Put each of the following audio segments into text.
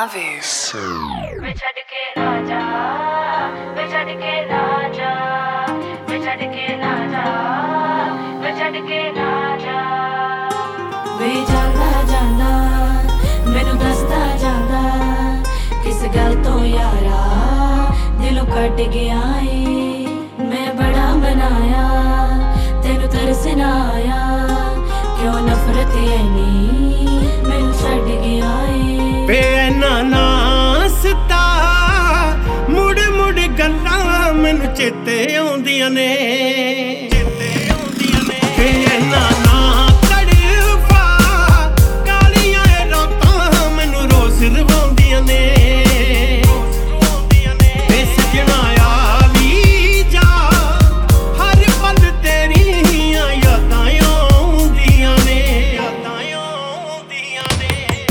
Mavis. वे छड़ के ना जा, वे छड़ के ना जा, वे छड़ के ना जा, वे छड़ के ना जा। वे जांदा जांदा मैनू दसदा जांदा किस गल तो यारा दिलों कट गया है। मैं बड़ा बनाया तेनू तरस ना आया, क्यों नफरत ऐनी मैनू छड़ गया है। वे ऐना नासता मुड़ मुड़ गल्लां मैनू चेते आउंदियां ने, वे ऐना ना तड़फा कालियां रातां मैनू रोज रवाउंदियां ने। वे सजना आवी जा हर पल तेरियां यादां आउंदियां ने, यादां आउंदियां ने।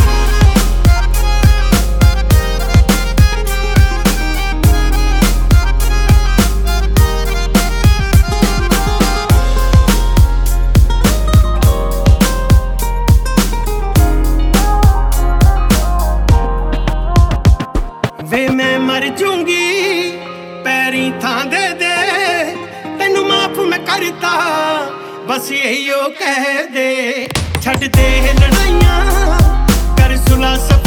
वे मैं मर जूंगी पैरी थां दे दे तेनू माफ मैं करता, बस यही ओ कह दे। छड़ दे लड़ाइयां कर सुलह।